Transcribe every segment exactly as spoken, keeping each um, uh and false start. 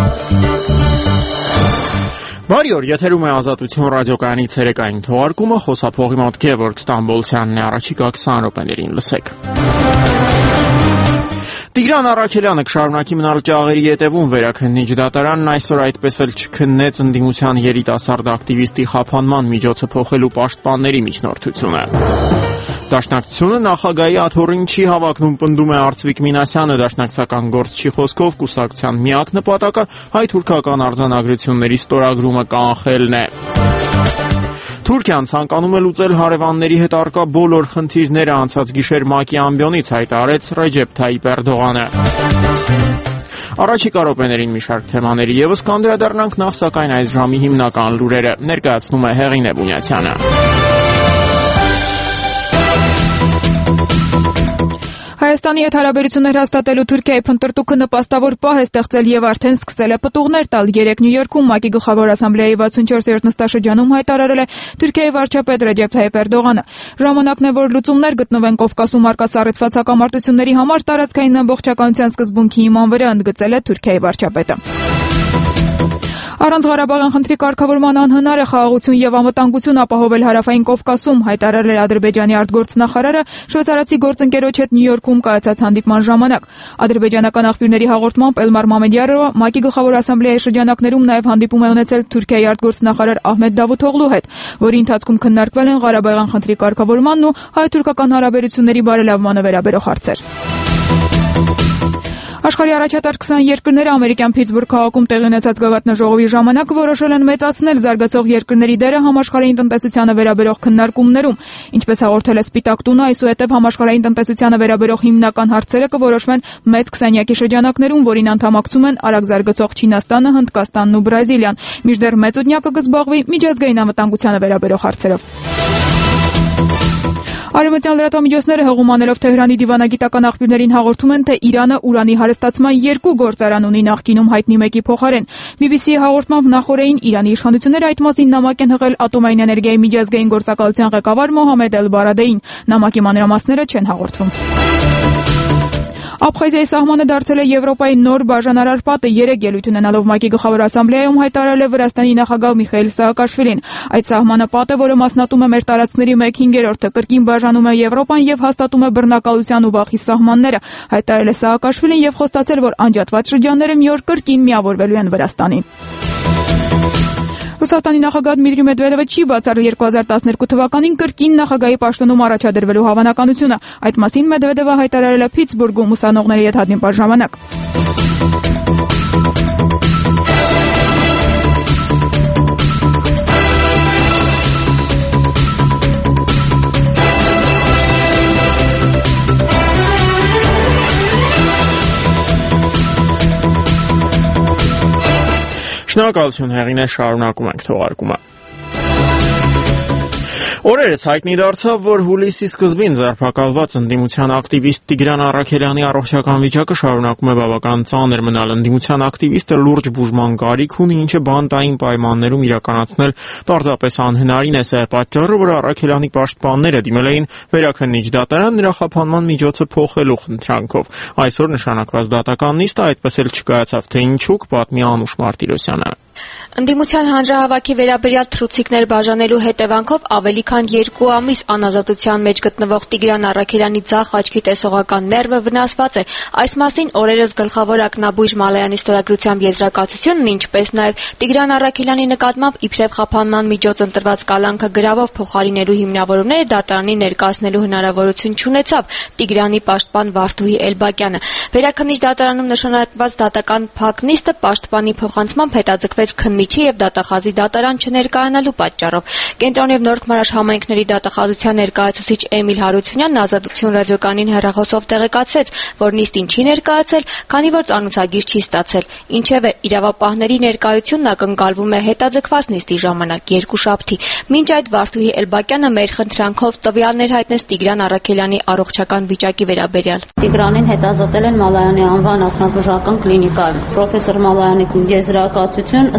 Բարի օր, եթերում է Ազատություն ռադիոկայանի ցերեկային թողարկումը, խոսափողի մոտ Գևորգ Ստամբոլցյանն է, առաջիկա քսան րոպեներին լսեք։ Տիգրան Առաքելյանը կշարունակի մնալ ճաղերի ետևում, Վերաքննիչ դատարանն այսօր այդպես էլ չքննեց ընդդիմության երիտասարդ ակտիվիստի խափանման միջոցը փոխելու պաշտպանների միջնորդությունը։ Դաշնակցությունը նախագահի աթոռին չի հավակնում, պնդում է Արծվիկ Մինասյանը, դաշնակցական գործչի խոսքով կուսակցության միակ նպատակը հայ-թուրքական արձանագրությունների ստորագրումը կանխելն է։ Թուրքիան ցանկանում է լուծել հարևանների հետ առկա բոլոր խնդիրները, անցած գիշեր ՄԱԿ-ի ամբիոնից հայտարարեց Ռեջեփ Թայիփ Էրդողանը։ Առաջիկա րոպեներին մի շարք թեմաների ևս կանդրադառնանք, նախ սակայն այս ժամի հիմնական լուրերը ներկայացնում է Հեղինե Բունյացյանը։ Հայաստանի հետ հարաբերություններ հաստատելու Թուրքիայի փնտրտուքը նպաստավոր պահ է ստեղծել եւ արդեն սկսել է պտուղներ տալ։ Երեկ Նյու Յորքում ՄԱԿ-ի գլխավոր ասամբլեայի վաթսունչորսերորդ նստաշրջանում հայտարարել է Թուրքիայի վարչապետ Ռեջեփ Թայիփ Էրդողանը։ Ժամանակն է, որ լուծումներ գտնվեն Կովկասում առկա սառեցված հակամարտությունների համար տարածքային ամբողջականության սկզբունքի հիման վրա, ընդգծել է Թուրքիայի վարչապետը։ Առանց Ղարաբաղյան խնդրի կարգավորման անհնար է խաղաղություն եւ անվտանգություն ապահովել հարավային Կովկասում, հայտարարել է Ադրբեջանի արտգործնախարարը շվեյցարացի գործընկերոջ հետ Նյու Յորքում կայացած հանդիպման ժամանակ։ Ադրբեջանական աղբյուրների հաղորդմամբ Էլմար Մամեդյարովը ՄԱԿ-ի գլխավոր ասամբլեայի շրջանակներում նաեւ հանդիպում է ունեցել Թուրքիայի արտգործնախարար Ահմեդ Դավութօղլու հետ, որի ընթացքում քննարկվել են Ղարաբաղյան խնդրի կարգավորմանն ու հայ-թուրքական հարաբերությունների բարելավմանը վերաբերող հարցեր։ Աշխարհի առաջատար քսան երկրները ամերիկյան Փիթսբուրգ քաղաքում տեղի ունեցած գագաթնաժողովի ժամանակ որոշել են մեծացնել զարգացող երկրների դերը համաշխարհային տնտեսությանը վերաբերող քննարկումներում։ Ինչպես հաղորդել է Սպիտակ տունը, այսուհետև համաշխարհային տնտեսությանը վերաբերող հիմնական հարցերը կորոշվեն մեծ քսանյակի շրջանակներում, որին անդամակցում են արագ զարգացող Չինաստանը, Հնդկաստանն ու Բրազիլիան, մինչդեռ մեծօրինակը կզբաղվի միջազգային անվտանգությանը վերաբերող հարցերով։ Արևմտյան լրատվամիջոցները հղում անելով Թեհրանի դիվանագիտական աղբյուրներին հաղորդում են, թե Իրանը ուրանի հարստացման երկու գործարան ունի նախկինում հայտնի մեկի փոխարեն։ բի բի սի-ի հաղորդմամբ նախորդին Իրանի իշխանությունները այդ մասին նամակ են հղել ատոմային էներգիայի միջազգային գործակալության ղեկավար Մոհամեդ Էլ-Բարադեին։ Նամակի մանրամասները չեն հաղորդվում։ Աբխազիայի սահմանը դարձել է Եվրոպայի նոր բաժանարար պատը, երեք ելույթ ունենալով ՄԱԿ-ի գլխավոր ասամբլեայում հայտարարել է Վրաստանի նախագահ Միխայիլ Սաակաշվիլին։ Այդ սահմանը պատը, որը մասնատում է մեր տարածքների մեկ հինգերորդը, կրկին բաժանում է Եվրոպան եւ հաստատում է բռնակալության ու վախի սահմանները, հայտարարել է Սաակաշվիլին եւ խոստացել, որ անջատված շրջանները մի օր կրկին միավորվելու են Վրաստանին։ Ռուսաստանի նախագահ Դմիտրի Մեդվեդևը չի բացառել երկու հազար տասներկու թվականին կրկին նախագահի պաշտոնում առաջադրվելու հավանականությունը։ Այդ մասին Մեդվեդևը հայտարարել է Փիթսբուրգում ուսանողների հետ հանդիպման ժամանակ։ Շնորհակալություն Հեղինե, շարունակում ենք թողարկումը։ Օրերս հայտնի դարձավ, որ հուլիսի սկզբին ձերբակալված ընդդիմության ակտիվիստ Տիգրան Առաքելյանի առողջական վիճակը շարունակում է բավական ծանր մնալ։ Ընդդիմության ակտիվիստը լուրջ բուժման կարիք ունի, ինչը բանտային պայմաններում իրականացնել պարզապես անհնարին է։ Սա է պատճառը, որ Առաքելյանի պաշտպանները դիմել էին Վերաքննիչ դատարան նրա խափանման միջոցը փոխելու խնդրանքով։ Այսօր նշանակված դատական նիստը այդպես էլ չկայացավ, թե ինչու, կպատմի Անուշ Մարտիրոսյանը։ Ընդդիմության հանրահավաքի վերաբերյալ թռուցիկներ բաժանելու հետևանքով ավելի քան երկու ամիս անազատության մեջ գտնվող Տիգրան Առաքելյանի ձախ աչքի տեսողական ներվը վնասված է։ Այս մասին օրերս գլխավոր ակնաբույժ Մալայանի ստորագրությամբ եզրակացությունն, ինչպես նաև Տիգրան Առաքելյանի նկատմամբ իբրև խափանման միջոց ընտրված կալանքը գրավով փոխարինելու հիմնավորումները դատարանի ներկայացնելու հնարավորություն չունեցավ Տիգրանի պաշտպան Վարդուհի Էլբակյանը։ Վերաքննիչ դատարանում նշանակված դատական փակ նիստը պաշտպանի փոխանցմամբ հետաձգվեց քննիչի եւ դատախազի դատարան չներկայանալու պատճառով։ Կենտրոն եւ Նորք Մարաշ համայնքների դատախազության ներկայացուցիչ Էմիլ Հարությունյանն Ազատություն ռադիոկայանին հեռախոսով տեղեկացրեց, որ նիստին չի ներկայացել, քանի որ ծանուցագիր չի ստացել։ Ինչևէ, իրավապահների ներկայությունն ակնկալվում է հետաձգված նիստի ժամանակ երկուշաբթի։ Մինչ այդ Վարդուհի Էլբակյանը մեր խնդրանքով տվյալներ հայտնեց Տիգրան Առաքելյանի առողջական վիճակի վերաբերյալ։ Տիգրանին հետազոտել են Մալայանի անվան ակնաբուժական կլինիկայում։ Պրոֆեսոր Մալայանի եզրակացություն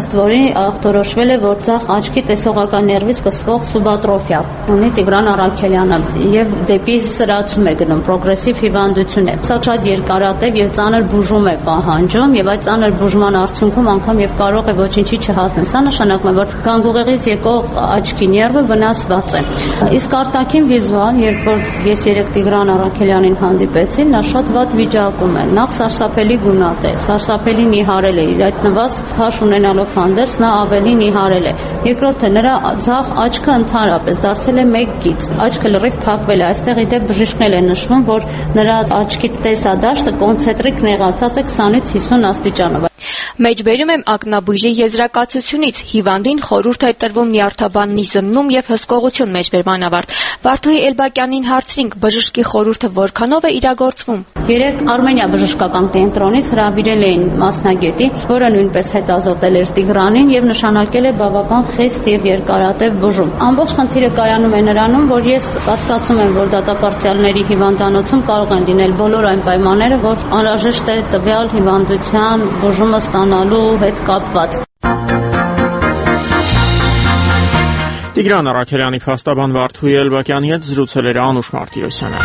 ըստ որի ախտորոշվել է, որ ձախ աչքի տեսողական ներվի սկսվող սուբատրոֆիա ունի Տիգրան Առաքելյանը եւ դեպի սրացում է գնում, պրոգրեսիվ հիվանդություն է։ Սա շատ երկարատև եւ ծանր բուժում է պահանջում եւ այդ ծանր բուժման արդյունքում անգամ եւ կարող է ոչինչի չհասնել։ Սա նշանակում է, որ գանգուղեղից եկող աչքի ներվը վնասված է։ Իսկ արտաքին վիզուալ, երբ որ ես երեք Տիգրան Առաքելյանին հանդիպեցի, նա շատ վատ վիճակում է։ Նախ սարսափելի գունատ է, սարսափելի նիհարել է, իր այդ նվազ քաշ ունենալով հանդերձ նա ավելի նիհարել է։ Երկրորդը նրա ձախ աչքը ընդհանրապես դարձել է մեկ գիծ, աչքը լրիվ փակվել է, այստեղ իդեպ բժիշկն է նշվում, որ նրա աչքի տեսադաշտը կոնցենտրիկ նեղացած է քսանից հիսուն աստիճանով։ Մեջբերում եմ ակնաբույժի եզրակացությունից, հիվանդին խորհուրդ է տրվում նյարդաբան նիզմնում եւ հսկողություն մեջբերման ավարտ։ Վարդուհի Էլբակյանին հարցրինք, բժշկի խորհուրդը որքանով է իրագործվում։ Երեք Արմենիա բժշկական կենտրոնից հրավիրել էին մասնագետի, որը նույնպես հետազոտել էր Տիգրանին եւ նշանակել է բավական խիստ եւ երկարատև բուժում։ Ամբողջ խնդիրը կայանում է նրանում, որ ես կասկածում եմ, որ դատապարտյալների հիվանդանոցում կարող են լինել բոլոր այն պայմանները, որ անհրաժեշտ է տվյալ հիվանդության բուժումը ստանալու հետ կապված։ Տիգրան Առաքելյանի փաստաբան Վարդուհի Էլբակյանի հետ զրուցել էր Անուշ Մարտիրոսյանը։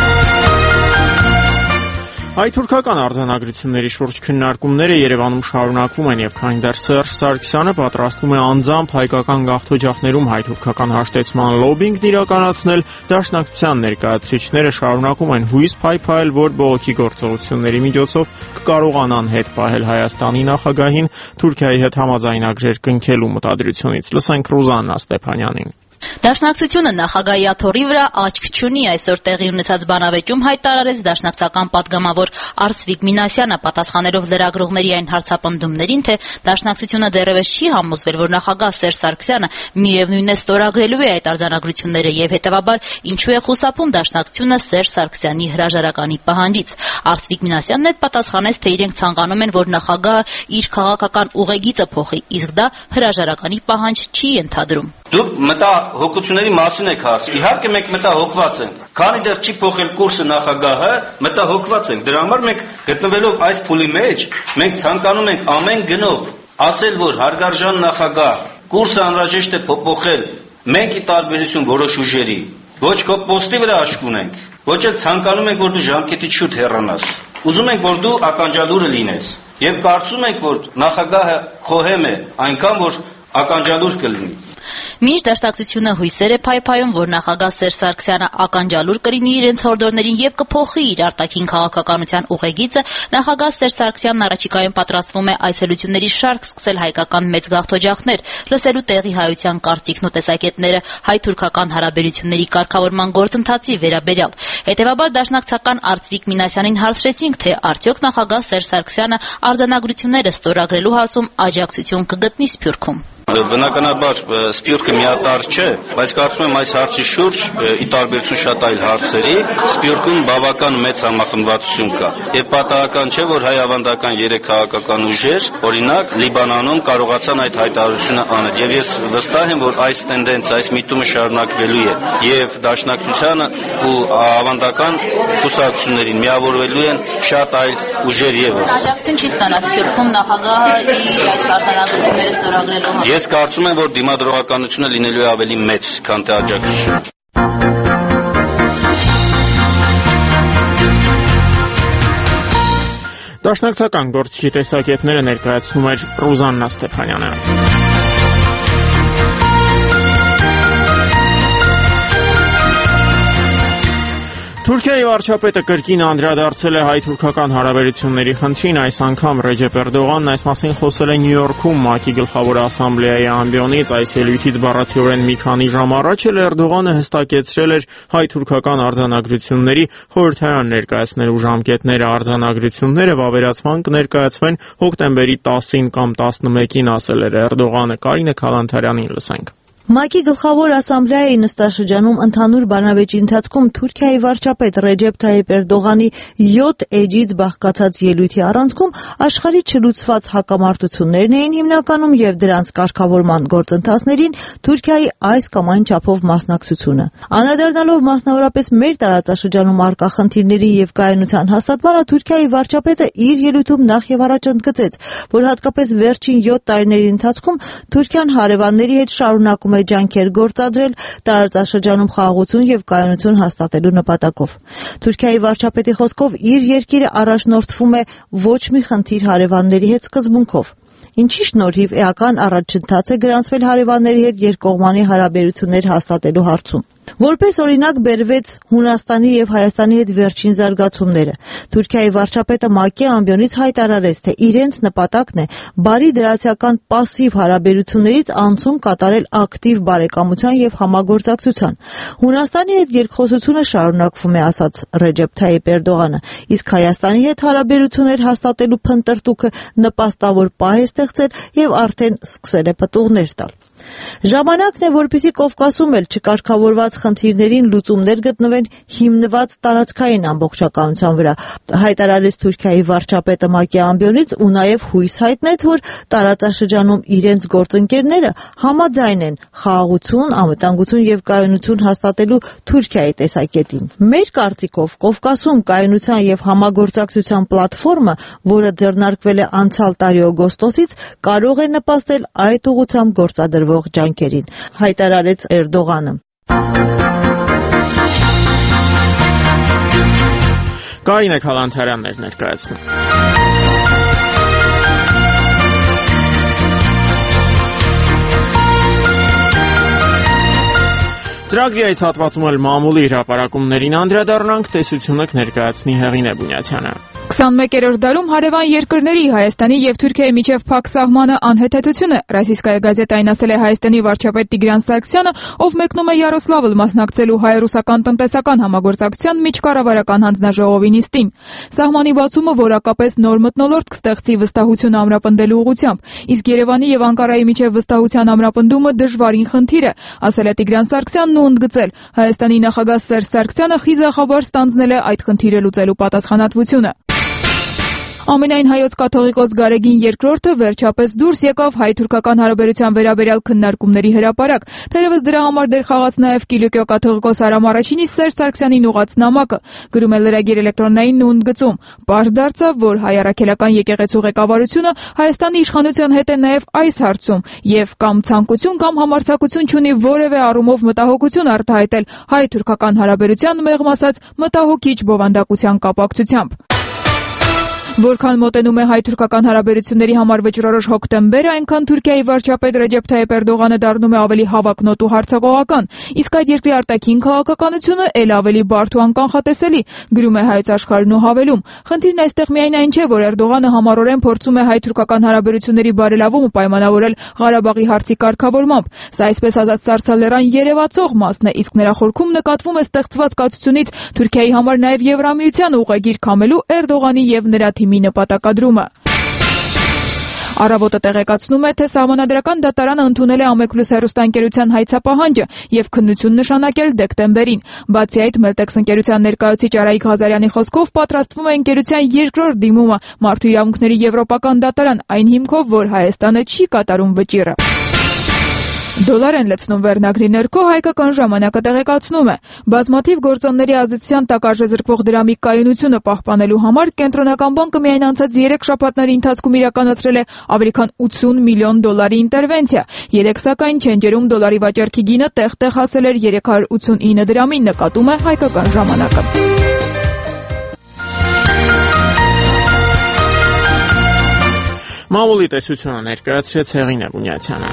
Հայ-թուրքական արձանագրությունների շուրջ քննարկումները Երևանում շարունակվում են եւ քանի դեռ Սերժ Սարգսյանը պատրաստվում է անձամբ հայկական գաղթօջախներում հայ-թուրքական հաշտեցման լոբինգ իրականացնել, դաշնակցության ներկայացուցիչները շարունակում են հույս փայփայել, որ բողոքի գործողությունների միջոցով կկարողանան հետ պահել Հայաստանի նախագահին Թուրքիայի հետ համաձայնագրեր կնքելու մտադրությունից։ Լսենք Ռուզաննա Ստեփանյանին։ Դաշնակցությունը նախագահի աթոռի վրա աչք չունի, այսօր տեղի ունեցած բանավեճում հայտարարեց դաշնակցական պատգամավոր Արծվիկ Մինասյանը, պատասխանելով լրագրողների այն հարցապնդումներին, թե դաշնակցությունը դեռևս չի համոզվել, որ նախագահ Սերժ Սարգսյանը միևնույն է ստորագրելու է այդ արձանագրությունները եւ հետեւաբար ինչու է խուսափում դաշնակցությունը Սերժ Սարգսյանի հրաժարականի պահանջից։ Արծվիկ Մինասյանն այդ պատասխանեց, թե իրենք ցանկանում են, որ նախագահը իր քաղաքական ուղեգիծը փոխի, իսկ դա հրաժարականի պահանջ չի ենթադրում։ Դուք մտահոգությունների մասին եք հարցնում։ Իհարկե մենք մտահոգված ենք։ Քանի դեռ չի փոխել կուրսը նախագահը, մտահոգված ենք։ Դրա համար մենք գտնվելով այս փուլի մեջ, մենք ցանկանում ենք ամեն գնով ասել, որ հարգարժան նախագահ, կուրսը անհրաժեշտ է փոփոխել։ Մենք ի տարբերություն որոշ ուժերի ոչ քո պոստի վրա աշկ ունենք, ոչ էլ ցանկանում ենք, որ դու ժամկետից շուտ հեռանաս։ Ուզում ենք, որ դու ականջալուրը լինես։ Եվ կարծում ենք, որ նախագահը խոհեմ է, այնքան որ ականջալուր կլինի։ Մինչ դաշնակցությունը հույսեր է փայփայում, որ նախագահ Սերժ Սարգսյանը ականջալուր կլինի իրենց հորդորներին եւ կփոխի իր արտաքին քաղաքականության ուղեգիծը, նախագահ Սերժ Սարգսյանն առաջիկայում պատրաստվում է այցելությունների շարք սկսել հայկական մեծ գաղթօջախներ, լսելու տեղի հայության կարծիքն ու տեսակետները հայ-թուրքական հարաբերությունների կարգավորման գործընթացի վերաբերյալ։ Հետևաբար դաշնակցական Արծվիկ Մինասյանին հարցրեցինք, թե արդյոք նախագահ Սերժ Սարգսյանը արձանագրությունները ստորագրելու հարցում աջակցություն կգտնի Սփյուռքում։ Բնականաբար Սփյուռքը միատարր չէ, բայց կարծում եմ այս հարցի շուրջ ի տարբերություն շատ այլ հարցերի Սփյուռքում բավական մեծ համախմբվածություն կա։ Եվ պատահական չէ, որ հայ-ավանդական երեք քաղաքական ուժեր, օրինակ Լիբանանում կարողացան այդ հայտարարությունը անել։ Եվ ես վստահ եմ, որ այս տենդենսը, այս միտումը շարունակվելու է եւ դաշնակցությանը ու ավանդական կուսակցություններին միավորվելու են շատ այլ ուժեր եւս։ Աջակցություն չի ստանալ Սփյուռքում նախագահը իր այս արձանագրությունները ստորագրելու։ Ես կարծում եմ, որ դիմադրողականությունը լինելու է ավելի մեծ, քան թե աջակցություն։ Դաշնակցական գործիչի տեսակետները ներկայացնում էր Ռուզաննա Ստեփանյանը։ Թուրքիայի վարչապետը կրկին անդրադարձել է հայ-թուրքական հարաբերությունների խնդրին, այս անգամ Ռեջեփ Էրդողանն այս մասին խոսել է Նյու Յորքում ՄԱԿ-ի գլխավոր ասամբլեայի ամբիոնից, այս ելույթից բառացիորեն մի քանի ժամ առաջ էլ Էրդողանը հստակեցրել էր հայ-թուրքական արձանագրությունների խորհրդարան ներկայացնելու ժամկետները, արձանագրությունները վավերացման կներկայացվեն հոկտեմբերի տասին կամ տասնմեկին, ասել էր Էրդողանը։ Կարինե Քալանթարյանին լսենք։ ՄԱԿ-ի գլխավոր ասամբլեայի նստաշրջանում ընդհանուր բանավեճի ընթացքում Թուրքիայի վարչապետ Ռեջեփ Թայիփ Էրդողանի յոթ էջից բաղկացած ելույթի առանցքում աշխարհի չլուծված հակամարտություններն էին հիմնականում եւ դրանց կարգավորման գործընթացներին Թուրքիայի այս կամ այն չափով մասնակցությունը։ Անդրադառնալով մասնավորապես մեր տարածաշրջանում առկա խնդիրների եւ կայունության հաստատմանը, Թուրքիայի վարչապետը իր ելույթում նախ եւ առաջ ընդգծեց, որ հատկապես վերջին յոթ տարիների ընթացքում Թուրքիան հարևանների հետ շարունակում է ջանքեր գործադրել տարածաշրջանում խաղաղություն եւ կայունություն հաստատելու նպատակով։ Թուրքիայի վարչապետի խոսքով իր երկիրը առաջնորդվում է ոչ մի խնդիր հարևանների հետ սկզբունքով, ինչի շնորհիվ էական առաջընթաց է գրանցվել հարևանների հետ երկկողմանի հարաբերություններ հաստատելու հարցում։ Որպես օրինակ բերվեց Հունաստանի եւ Հայաստանի հետ վերջին զարգացումները։ Թուրքիայի վարչապետը ՄԱԿ-ի ամբիոնից հայտարարեց, թե իրենց նպատակն է բարի դրացիական պասիվ հարաբերություններից անցում կատարել ակտիվ բարեկամության եւ համագործակցության։ Հունաստանի հետ երկխոսությունը շարունակվում է, ասաց Ռեջեփ Թայիփ Էրդողանը, իսկ Հայաստանի հետ հարաբերություններ հաստատելու փնտրտուքը նպաստավոր պահ է ստեղծել եւ արդեն սկսել է պտուղներ տալ։ Ժամանակն է, որպեսզի Կովկասում էլ չկարգավորված խնդիրներին լուծումներ գտնվեն հիմնված տարածքային ամբողջականության վրա, հայտարարեց Թուրքիայի վարչապետը ՄԱԿ-ի ամբիոնից ու նաև հույս հայտնեց, որ տարածաշրջանում իրենց գործընկերները համաձայն են խաղաղություն, անվտանգություն եւ կայունություն հաստատելու Թուրքիայի տեսակետին։ Մեր կարծիքով Կովկասում կայունության եւ համագործակցության պլատֆորմը, որը ձեռնարկվել է անցյալ տարի օգոստոսից, կարող է նպաստել այդ ուղղությամբ գործադրվող ջանքերին, հայտարարեց Էրդողանը։ Կարինե Քալանթարյաններ ներկայացնում։ Ծրագրի այս հատվածում էլ մամուլի հրապարակումներին անդրադառնանք, տեսությունը կներկայացնի Հեղինե Բունյացյանը։ քսանմեկերորդ դարում հարևան երկրների Հայաստանի եւ Թուրքիայի միջև փակ սահմանը անհեթեթությունը, Ռոսիյսկայա գազետային ասել է Հայաստանի վարչապետ Տիգրան Սարգսյանը, ով մեկնում է Յարոսլավլ մասնակցելու հայ-ռուսական տնտեսական համագործակցության միջկառավարական հանձնաժողովի նիստին։ Սահմանի բացումը որակապես նոր մթնոլորտ կստեղծի վստահություն ամրապնդելու ուղղությամբ, իսկ Երևանի եւ Անկարայի միջև վստահության ամրապնդումը դժվարին խնդիր է, ասել է Տիգրան Սարգսյանն ու ընդգծել, Հայաստանի նախագահ Սերժ Սարգսյանը խիզախաբար ստանձնել է այդ խնդիրը լուծելու պատասխանատվությունը։ Ամենայն հայոց կաթողիկոս Գարեգին երկրորդը վերջապես դուրս եկավ հայ-թուրքական հարաբերության վերաբերյալ քննարկումների հրապարակ, թերևս դրա համար դեր խաղաց նաև Կիլիկիո կաթողիկոս Արամ Առաջինի Սերժ Սարգսյանին ուղղած նամակը, գրում է լրագիր էլեկտրոնայինն ու ընդգծում. «Պարզ դարձավ, որ հայ-առաքելական եկեղեցու ղեկավարությունը Հայաստանի իշխանության հետ է նաև այս հարցում եւ կամ ցանկություն կամ համարձակություն չունի որևէ առումով մտահոգություն արտահայտել հայ-թուրքական հարաբերության մեղմ ասած մտահոգիչ բովանդակության կապակցությամբ»։ Որքան մոտենում է հայ-թուրքական հարաբերությունների համար վճռորոշ հոկտեմբերը, այնքան Թուրքիայի վարչապետ Ռեջեփ Թայիփ Էրդողանը դառնում է ավելի հավակնոտ ու հարձակողական, իսկ այդ երկրի արտաքին քաղաքականությունը ել ավելի բարդ ու անկանխատեսելի, գրում է Հայոց Աշխարհն ու հավելում. խնդիրն այստեղ միայն այն չէ, որ Էրդողանը համառորեն փորձում է հայ-թուրքական հարաբերությունների բարելավում ու պայմանավորել Ղարաբաղի հարցի կարգավորմամբ։ Սա այսպես ասած սառցալեռան երևացող մասն է, իսկ նրա խորքում նկատվում է ստեղծված կացությունից Թուրքիայի համար նաև Եվրամիության ուղեգիր քամելու Էրդողանի եւ նրա մի նպատակադրումը։ Առավոտը տեղեկացնում է, թե Սահմանադրական դատարանը ընդունել է Ամեքլուս հեռուստաընկերության հայցապահանջը եւ քննություն նշանակել դեկտեմբերին։ Բացի այդ, Մելտեքս ընկերության ներկայացուցիչ Արայիկ Ղազարյանի խոսքով պատրաստվում է ընկերության երկրորդ դիմումը Մարդու իրավունքների եվրոպական դատարան, այն հիմքով, որ Հայաստանը չի կատարում վճիռը։ Դոլար են լցնում վերնագրի ներքո հայկական ժամանակը տեղեկացնում է. բազմաթիվ գործոնների ազդեցության տակ արժեզրկվող դրամի կայունությունը պահպանելու համար Կենտրոնական բանկը միայն անցած երեք շաբաթների ընթացքում իրականացրել է ավելի քան ութսուն միլիոն դոլարի ինտերվենցիա։ Երեք սակայն չենջերում դոլարի վաճառքի գինը տեղ-տեղ հասել էր երեք հարյուր ութսունինը դրամի, նկատում է հայկական ժամանակը։ Մամուլի տեսությունը ներկայացրեց Հեղինե Բունյացյանը։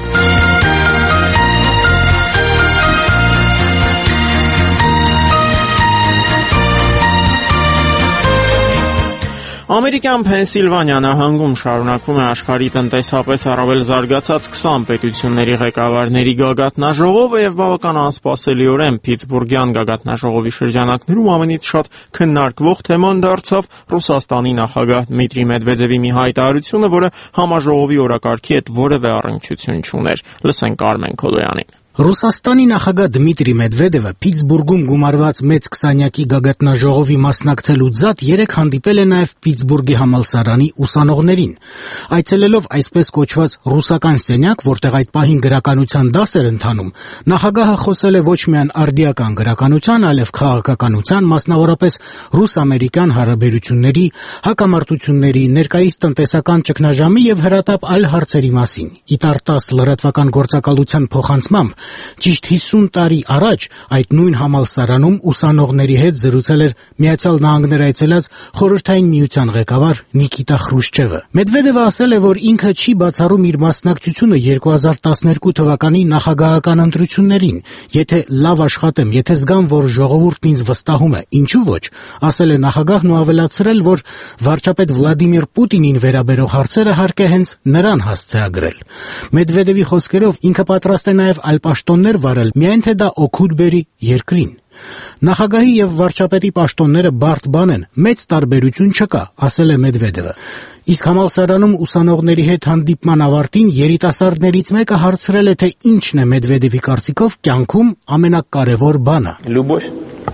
Ամերիկյան Փենսիլվանիա նահանգում շարունակվում է աշխարհի տնտեսապես առավել զարգացած քսան պետությունների ղեկավարների գագաթնաժողովը եւ բավական անսպասելիորեն Փիթսբուրգյան գագաթնաժողովի շրջանակներում ամենից շատ քննարկվող թեման դարձավ Ռուսաստանի նախագահ Դմիտրի Մեդվեդևի մի հայտարարությունը, որը համաժողովի օրակարգի հետ որևէ առնչություն չուներ։ Լսենք Արմեն Քոլոյանին։ Ռուսաստանի նախագահ Դմիտրի Մեդվեդևը Պիտսբուրգում գումարված մեծ քսանյակի գագաթնաժողովի մասնակցելուց զատ երեկ հանդիպել է նաև Պիտսբուրգի համալսարանի ուսանողներին։ Այցելելով այսպես կոչված ռուսական սենյակ, որտեղ այդ պահին գրականության դաս էր ընթանում, նախագահը խոսել է ոչ միայն արդիական գրականության, այլև քաղաքականության, մասնավորապես ռուս-ամերիկյան հարաբերությունների, հակամարտությունների, ներկայիս տնտեսական ճգնաժամի եւ հրատապ այլ հարցերի մասին։ Իտարտաս լրատվական գործակալության փոխանցմամբ Ճիշտ հիսուն տարի առաջ այդ նույն համալսարանում ուսանողների հետ զրուցել էր Միացյալ Նահանգներ այցելած Խորհրդային Միության ղեկավար Նիկիտա Խրուշչևը։ Մեդվեդևը ասել է, որ ինքը չի բացառում իր մասնակցությունը երկու հազար տասներկու թվականի նախագահական ընտրություններին, եթե լավ աշխատեմ, եթե զգամ, որ ժողովուրդն ինձ վստահում է, ինչու ոչ, ասել է նախագահն ու ավելացրել, որ վարչապետ Վլադիմիր Պուտինին վերաբերող հարցերը հարկ է հենց նրան հասցեագրել։ Մեդվեդևի խոսքերով ինքը պատրաստ է նաև այլ պաշտոններ վարել, միայն թե դա օգուտ բերի երկրին։ Նախագահի եւ վարչապետի պաշտոնները բարդ բան են, մեծ տարբերություն չկա, ասել է Մեդվեդևը։ Իսկ համալսարանում ուսանողների հետ հանդիպման ավարտին երիտասարդներից մեկը հարցրել է, թե ինչն է Մեդվեդևի կարծիքով կյանքում ամենակարևոր բանը։ Любовь.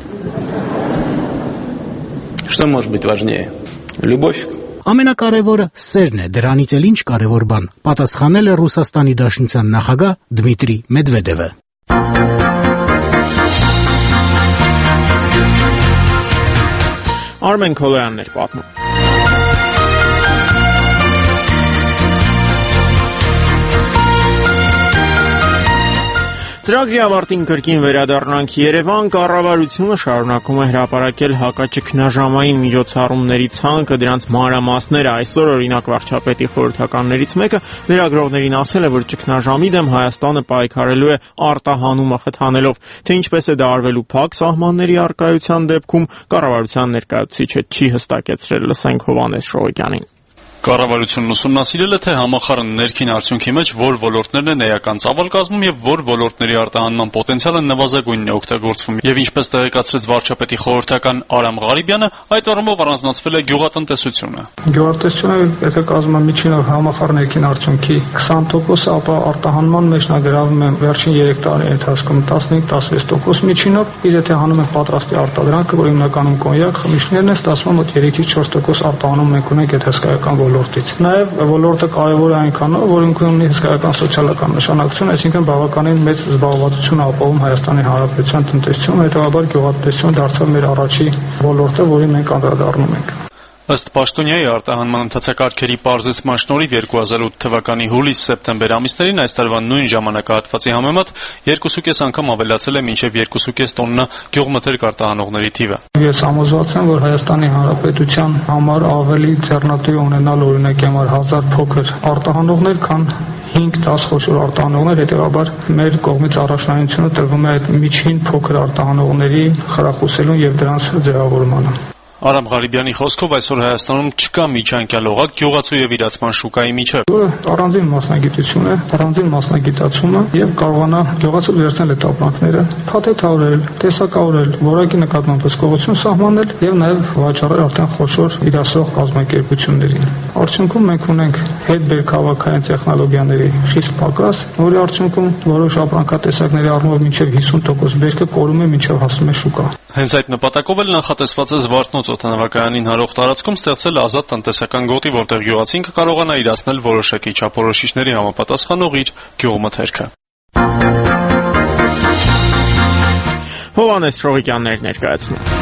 Что может быть важнее? Любовь. Ամենակարևորը սերն է, դրանից էլ ինչ կարևոր բան, պատասխանել է Ռուսաստանի Դաշնության նախագահ Դմիտրի Մեդվեդևը։ Արմեն Քոլոյանն էր պատմում։ Ծրագրի ավարտին կրկին վերադառնանք Երևան, կառավարությունը շարունակում է հրապարակել հակաճգնաժամային միջոցառումների ցանկը, դրանց մանրամասները։ Այսօր օրինակ վարչապետի խորհրդականներից մեկը լրագրողներին ասել է, որ ճգնաժամի դեմ Հայաստանը պայքարելու է արտահանումը խթանելով, թե ինչպես է դա արվելու փակ սահմանների առկայության դեպքում, կառավարության ներկայացուցիչը չի հստակեցրել։ Լսենք Հովհաննես Շողոկյանին։ Կառավարությունն ուսումնասիրել է, թե համախառն ներքին արդյունքի մեջ որ ոլորտներն են էական ծավալ կազմում եւ որ ոլորտների արտահանման պոտենցիալը նվազագույնն է օգտագործվում։ Եվ ինչպես տեղեկացրեց վարչապետի խորհրդական Արամ Ղարիբյանը, այդ առումով առանձնացվել է գյուղատնտեսությունը։ Գյուղատնտեսությունը, եթե կազմում է միջինով համախառն ներքին արդյունքի քսան տոկոս, ապա արտահանման մեջ նա գրավում է վերջին երեք տարի ընթացքում տասնհինգ տասնվեց տոկոս միջինով, իսկ եթե հանում են պատրաստի արտադրանքը, որ հիմնականում կոնյակ, խմիչքներն են, ստացվում մոտ երեքից չորս տոկոս արտահանում մենք ունենք այդ հսկայական ոլորտից։ Նաև ոլորտը կարևոր է այնքանով, որ ինքն ունի հսկայական սոցիալական նշանակություն, այսինքն բավականին մեծ զբաղվածություն ապահովում Հայաստանի Հանրապետության տնտեսությունում, հետևաբար գյուղատնտեսությունը դարձավ մեր առաջին ոլորտը, որին մենք անդրադառնում ենք։ Ըստ Պաշտոնյայի արտահանման ընթացակարգերի պարզեցման շնորհիվ երկու հազար ութ թվականի հուլիս-սեպտեմբեր ամիսներին այս տարվա նույն ժամանակահատվածի համեմատ երկուսուկես անգամ ավելացել է մինչև երկուսուկես տոննա գյուղմթերք արտահանողների թիվը։ Ես համոզված եմ, որ Հայաստանի Հանրապետության համար ավելի ձեռնատու ունենալ օրինակ համար հազար փոքր արտահանողներ, քան հինգ-դաս խոշոր արտահանողներ, հետևաբար մեր կողմից առաջնայինությունը տրվում է այդ միջին փոքր արտահանողների խրախուսելուն եւ դրանց ձևավորմանը։ Արամ Ղարիբյանի խոսքով այսօր Հայաստանում չկա միջանկյալ օղակ գյուղացու եւ իրացման շուկայի միջև։ Առանձին մասնագիտություն է, առանձին մասնագիտացումը եւ կարողանա գյուղացու վերցնել այդ ապրանքները, փաթեթավորել, տեսակավորել, որակի նկատմամբ հսկողություն սահմանել եւ նաեւ վաճառել արդեն խոշոր իրասող կազմակերպություններին։ Արդյունքում մենք ունենք հետբերքավաքային տեխնոլոգիաների խիստ պակաս, որի արդյունքում որոշ ապրանքատեսակների առումով մինչև հիսուն տոկոս բերքը կորում է, մինչև հասնում է շուկա։ Հենց այդ նպատակով էլ նախատեսված է Զվարթնոց օդանավակայանին հարող տարածքում ստեղծել ազատ տնտեսական գոտի, որտեղ գյուղացին կկարողանա իրացնել որոշակի չափորոշիչների համապատասխանող իր գյուղմթերքը։ Հովհաննես Շողոկյանն ներկայացնում։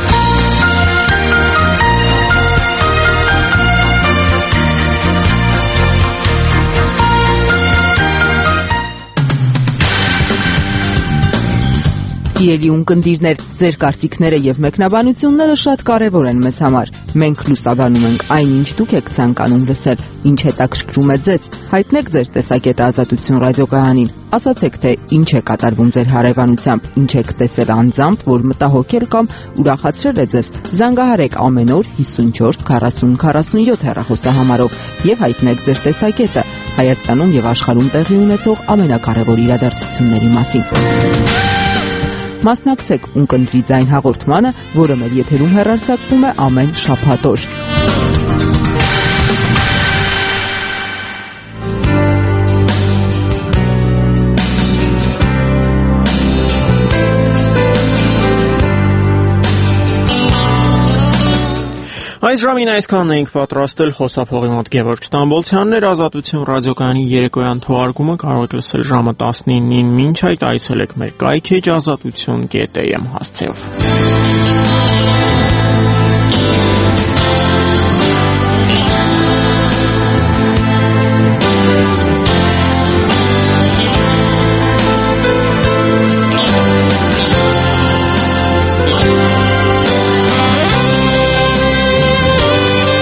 Սիրելի ունկնդիրներ, ձեր կարծիքները եւ մեկնաբանությունները շատ կարեւոր են մեզ համար։ Մենք լուսաբանում ենք այն, ինչ դուք եք ցանկանում լսել, ինչ հետաքրքրում է ձեզ։ Հայտնեք ձեր տեսակետը Ազատություն ռադիոկայանին։ Ասացեք, թե ինչ է կատարվում ձեր հարևանությամբ, ինչ եք տեսել անձամբ, որ մտահոգել կամ ուրախացրել է ձեզ։ Զանգահարեք ամեն օր հիսունչորս քառասուն քառասունյոթ հեռախոսահամարով եւ հայտնեք ձեր տեսակետը Հայաստանում եւ աշխարհում տեղի ունեցող ամենակարևոր իրադարձությունների մասին։ Մասնակցեք Ունկնդրի ձայն հաղորդմանը, որը մեր եթերում հեռարձակվում է ամեն շաբաթ օր։ Այս ժամին այսքանն էինք պատրաստել, խոսափողի մոտ Գևորգ Ստամբոլցյանն էր, Ազատություն ռադիոկայանի երեկոյան թողարկումը կարող եք լսել ժամը տասնինին, մինչ այդ այցելեք մեր կայքեջ ազատություն կետ էյ էմ հասցեով։